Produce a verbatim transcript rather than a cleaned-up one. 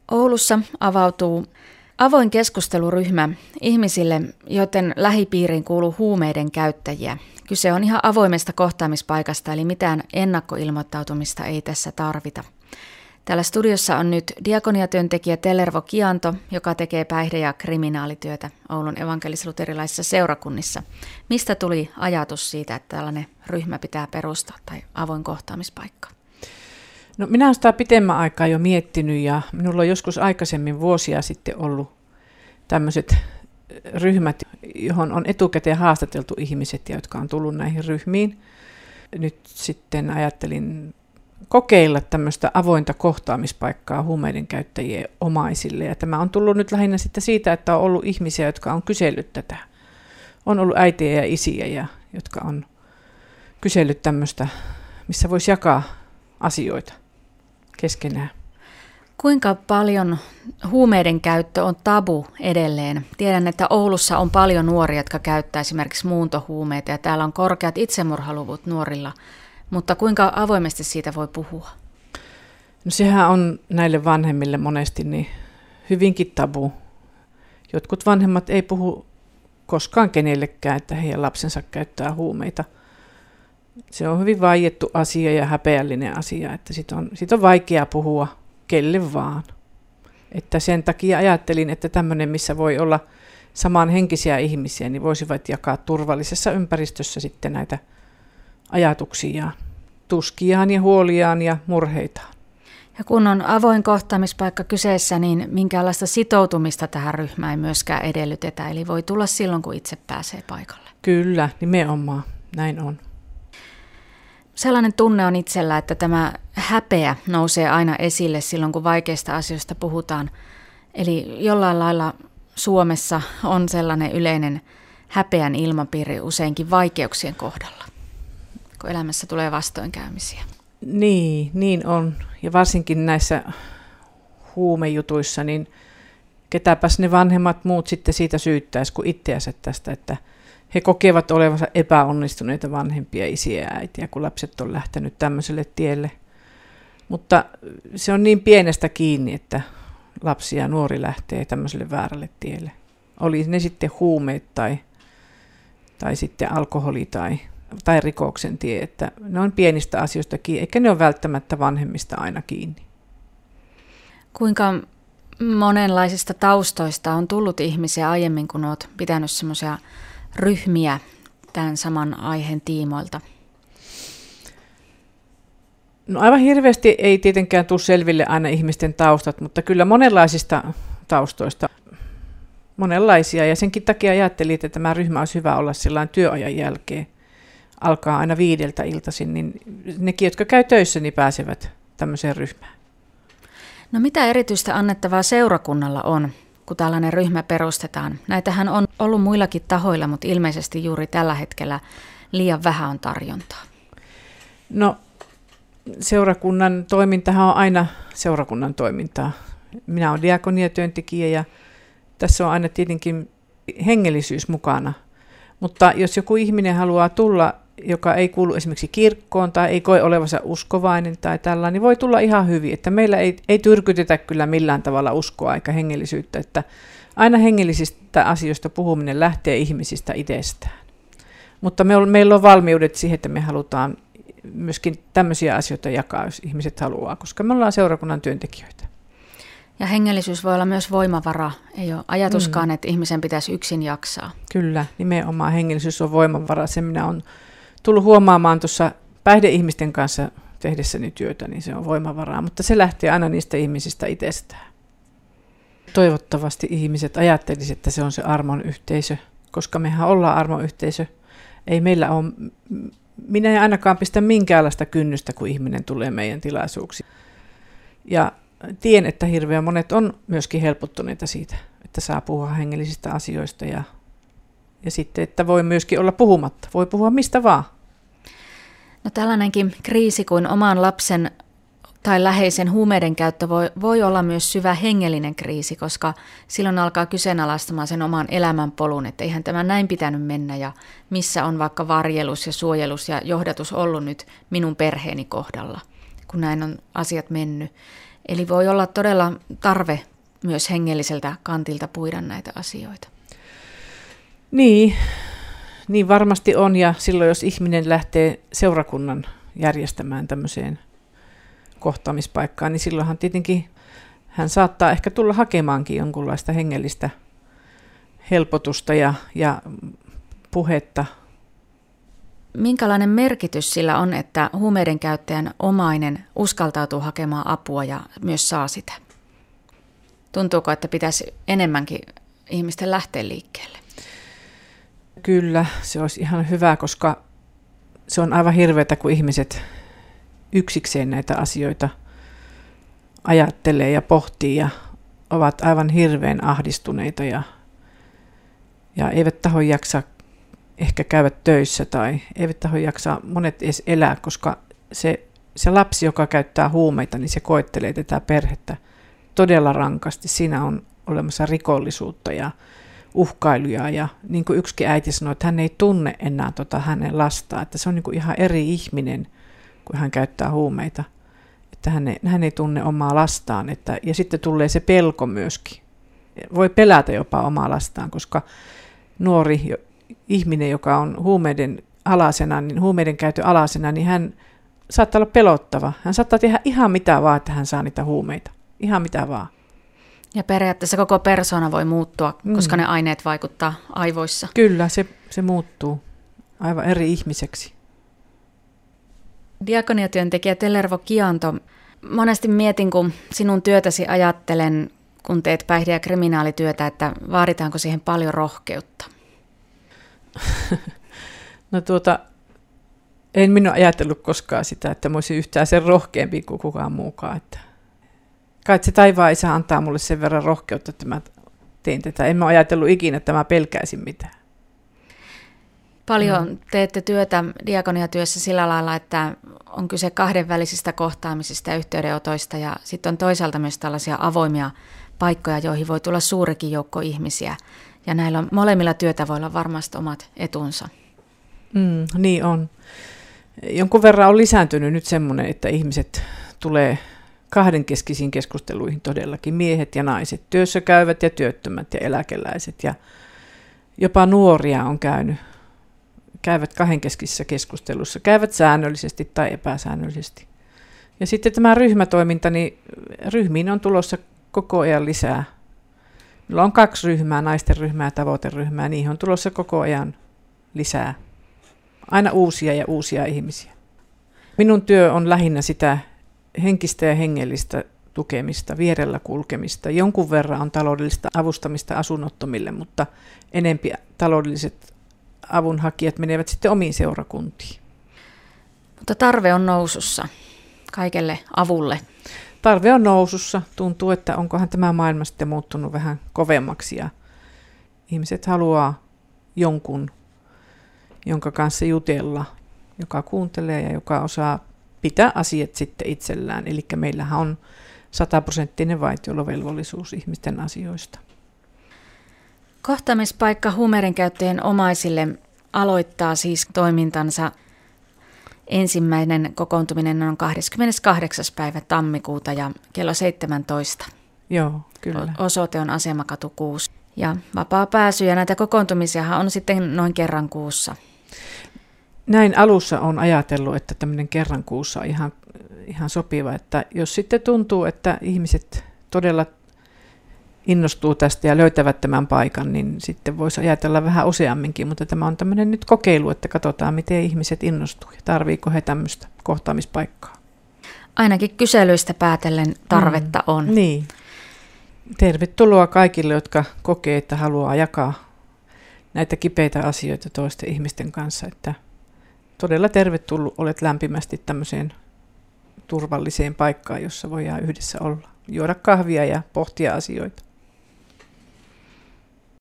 Oulussa avautuu avoin keskusteluryhmä ihmisille, joten lähipiiriin kuuluu huumeiden käyttäjiä. Kyse on ihan avoimesta kohtaamispaikasta, eli mitään ennakkoilmoittautumista ei tässä tarvita. Täällä studiossa on nyt diakoniatyöntekijä Tellervo Kianto, joka tekee päihde- ja kriminaalityötä Oulun evankelis-luterilaisissa seurakunnissa. Mistä tuli ajatus siitä, että tällainen ryhmä pitää perustaa tai avoin kohtaamispaikka? No, minä olen sitä pitemmän aikaa jo miettinyt ja minulla on joskus aikaisemmin vuosia sitten ollut tämmöiset ryhmät, johon on etukäteen haastateltu ihmiset, jotka on tullut näihin ryhmiin. Nyt sitten ajattelin kokeilla tämmöistä avointa kohtaamispaikkaa huumeiden käyttäjien omaisille. Ja tämä on tullut nyt lähinnä sitten siitä, että on ollut ihmisiä, jotka on kysellyt tätä. On ollut äitejä ja isiä, ja, jotka on kysellyt tämmöistä, missä voisi jakaa asioita keskenään. Kuinka paljon huumeiden käyttö on tabu edelleen? Tiedän, että Oulussa on paljon nuoria, jotka käyttää esimerkiksi muuntohuumeita ja täällä on korkeat itsemurhaluvut nuorilla. Mutta kuinka avoimesti siitä voi puhua? No, sehän on näille vanhemmille monesti niin hyvinkin tabu. Jotkut vanhemmat ei puhu koskaan kenellekään, että heidän lapsensa käyttää huumeita. Se on hyvin vaiettu asia ja häpeällinen asia, että siitä on, siitä on vaikea puhua kelle vaan. Että sen takia ajattelin, että tämmöinen, missä voi olla samanhenkisiä ihmisiä, niin voisivat jakaa turvallisessa ympäristössä sitten näitä ajatuksiaan, tuskiaan ja huoliaan ja murheitaan. Ja kun on avoin kohtaamispaikka kyseessä, niin minkäänlaista sitoutumista tähän ryhmään ei myöskään edellytetä, eli voi tulla silloin, kun itse pääsee paikalle. Kyllä, nimenomaan, näin on. Sellainen tunne on itsellä, että tämä häpeä nousee aina esille silloin, kun vaikeista asioista puhutaan. Eli jollain lailla Suomessa on sellainen yleinen häpeän ilmapiiri useinkin vaikeuksien kohdalla, kun elämässä tulee vastoinkäymisiä. Niin, niin on. Ja varsinkin näissä huumejutuissa, niin ketäpäs ne vanhemmat muut sitten siitä syyttäisi kuin itseänsä tästä, että he kokevat olevansa epäonnistuneita vanhempia, isiä ja äitiä, kun lapset on lähtenyt tämmöiselle tielle. Mutta se on niin pienestä kiinni, että lapsi ja nuori lähtee tämmöiselle väärälle tielle. Oli ne sitten huumeet tai, tai sitten alkoholi tai, tai rikoksen tie, että ne on pienistä asioista kiinni, eikä ne ole välttämättä vanhemmista aina kiinni. Kuinka monenlaisista taustoista on tullut ihmisiä aiemmin, kun olet pitänyt semmoisia ryhmiä tämän saman aiheen tiimoilta? No, aivan hirveästi ei tietenkään tule selville aina ihmisten taustat, mutta kyllä monenlaisista taustoista, monenlaisia. Ja senkin takia ajattelin, että tämä ryhmä olisi hyvä olla sillain työajan jälkeen. Alkaa aina viideltä iltaisin, niin nekin, jotka käy töissä, niin pääsevät tämmöiseen ryhmään. No, mitä erityistä annettavaa seurakunnalla on, kun tällainen ryhmä perustetaan? Näitähän on ollut muillakin tahoilla, mutta ilmeisesti juuri tällä hetkellä liian vähän on tarjontaa. No, seurakunnan toimintahan on aina seurakunnan toimintaa. Minä olen diakoniatyöntekijä ja tässä on aina tietenkin hengellisyys mukana. Mutta jos joku ihminen haluaa tulla, joka ei kuulu esimerkiksi kirkkoon tai ei koe olevansa uskovainen tai tällainen, niin voi tulla ihan hyvin. Että meillä ei, ei tyrkytetä kyllä millään tavalla uskoa eikä hengellisyyttä. Että aina hengellisistä asioista puhuminen lähtee ihmisistä itsestään. Mutta me on, meillä on valmiudet siihen, että me halutaan myöskin tämmöisiä asioita jakaa, jos ihmiset haluaa, koska me ollaan seurakunnan työntekijöitä. Ja hengellisyys voi olla myös voimavara. Ei ole ajatuskaan, mm. että ihmisen pitäisi yksin jaksaa. Kyllä, nimenomaan hengellisyys on voimavara. Se minä olen tullut huomaamaan tuossa päihdeihmisten kanssa tehdessäni työtä, niin se on voimavaraa. Mutta se lähtee aina niistä ihmisistä itsestään. Toivottavasti ihmiset ajattelisivat, että se on se armon yhteisö, koska mehän ollaan armon yhteisö. Ei meillä ole, minä en ainakaan pistä minkäänlaista kynnystä, kun ihminen tulee meidän tilaisuuksiin. Ja tiedän, että hirveän monet on myöskin helpottuneita siitä, että saa puhua hengellisistä asioista ja, ja sitten, että voi myöskin olla puhumatta. Voi puhua mistä vaan. No, tällainenkin kriisi kuin oman lapsen tai läheisen huumeiden käyttö voi, voi olla myös syvä hengellinen kriisi, koska silloin alkaa kyseenalaistamaan sen oman elämänpolun, että eihän tämä näin pitänyt mennä ja missä on vaikka varjelus ja suojelus ja johdatus ollut nyt minun perheeni kohdalla, kun näin on asiat mennyt. Eli voi olla todella tarve myös hengelliseltä kantilta puida näitä asioita. Niin, niin varmasti on, ja silloin jos ihminen lähtee seurakunnan järjestämään tämmöiseen kohtaamispaikkaan, niin silloinhan tietenkin hän saattaa ehkä tulla hakemaankin jonkunlaista hengellistä helpotusta ja, ja puhetta. Minkälainen merkitys sillä on, että huumeiden käyttäjän omainen uskaltautuu hakemaan apua ja myös saa sitä? Tuntuuko, että pitäisi enemmänkin ihmisten lähteä liikkeelle? Kyllä, se olisi ihan hyvä, koska se on aivan hirveätä, kun ihmiset yksikseen näitä asioita ajattelee ja pohtii ja ovat aivan hirveän ahdistuneita ja, ja eivät taho jaksa ehkä käydä töissä tai eivät taho jaksa monet edes elää, koska se, se lapsi, joka käyttää huumeita, niin se koettelee tätä perhettä todella rankasti. Siinä on olemassa rikollisuutta ja uhkailuja ja niin kuin yksikin äiti sanoi, että hän ei tunne enää tota hänen lastaan, että se on niin kuin ihan eri ihminen, kun hän käyttää huumeita, että hän ei, hän ei tunne omaa lastaan, että, ja sitten tulee se pelko myöskin. Voi pelätä jopa omaa lastaan, koska nuori ihminen, joka on huumeiden alasena, niin huumeiden käytön alasena, niin hän saattaa olla pelottava. Hän saattaa tehdä ihan mitä vaan, että hän saa niitä huumeita. Ihan mitä vaan. Ja periaatteessa koko persoona voi muuttua, mm. koska ne aineet vaikuttaa aivoissa. Kyllä, se, se muuttuu aivan eri ihmiseksi. Diakoniatyöntekijä Tellervo Kianto, monesti mietin, kun sinun työtäsi ajattelen, kun teet päihde- ja kriminaalityötä, että vaaditaanko siihen paljon rohkeutta? No tuota, en minä ajatellut koskaan sitä, että mä olisin yhtään sen rohkeampi kuin kukaan muukaan. Että kai se taivaan isä antaa mulle sen verran rohkeutta, että mä tein tätä. En mä ajatellut ikinä, että mä pelkäisin mitään. Paljon mm. teette työtä diakoniatyössä sillä lailla, että on kyse kahdenvälisistä kohtaamisista ja yhteydenotoista ja sitten on toisaalta myös tällaisia avoimia paikkoja, joihin voi tulla suurikin joukko ihmisiä. Ja näillä on, molemmilla työtavoilla varmasti omat etunsa. Mm, niin on. Jonkun verran on lisääntynyt nyt semmoinen, että ihmiset tulee kahdenkeskisiin keskusteluihin todellakin. Miehet ja naiset, työssä käyvät ja työttömät ja eläkeläiset. Ja jopa nuoria on käynyt. Käyvät kahdenkeskisissä keskustelussa. Käyvät säännöllisesti tai epäsäännöllisesti. Ja sitten tämä ryhmätoiminta, niin ryhmiin on tulossa koko ajan lisää. Meillä on kaksi ryhmää, naisten ryhmää ja tavoiteryhmää. Niihin on tulossa koko ajan lisää. Aina uusia ja uusia ihmisiä. Minun työ on lähinnä sitä henkistä ja hengellistä tukemista, vierellä kulkemista. Jonkun verran on taloudellista avustamista asunnottomille, mutta enempi taloudelliset avunhakijat menevät sitten omiin seurakuntiin. Mutta tarve on nousussa kaikelle avulle. Tarve on nousussa. Tuntuu, että onkohan tämä maailma sitten muuttunut vähän kovemmaksi ja ihmiset haluaa jonkun, jonka kanssa jutella, joka kuuntelee ja joka osaa pitää asiat sitten itsellään. Eli meillähän on sataprosenttinen vaitiolovelvollisuus ihmisten asioista. Kohtaamispaikka huumeiden käyttäjien omaisille aloittaa siis toimintansa. Ensimmäinen kokoontuminen on kahdeskymmeneskahdeksas päivä tammikuuta ja kello seitsemäntoista. Joo, kyllä. Osoite on Asemakatu kuusi. Ja vapaa pääsy ja näitä kokoontumisia on sitten noin kerran kuussa. Näin alussa on ajatellut, että tämmöinen kerran kuussa on ihan, ihan sopiva. Että jos sitten tuntuu, että ihmiset todella innostuu tästä ja löytävät tämän paikan, niin sitten voisi ajatella vähän useamminkin, mutta tämä on tämmöinen nyt kokeilu, että katsotaan, miten ihmiset innostuu ja tarviiko he tämmöistä kohtaamispaikkaa. Ainakin kyselyistä päätellen tarvetta mm, on. Niin. Tervetuloa kaikille, jotka kokee, että haluaa jakaa näitä kipeitä asioita toisten ihmisten kanssa, että todella tervetullut olet lämpimästi tämmöiseen turvalliseen paikkaan, jossa voidaan yhdessä olla, juoda kahvia ja pohtia asioita.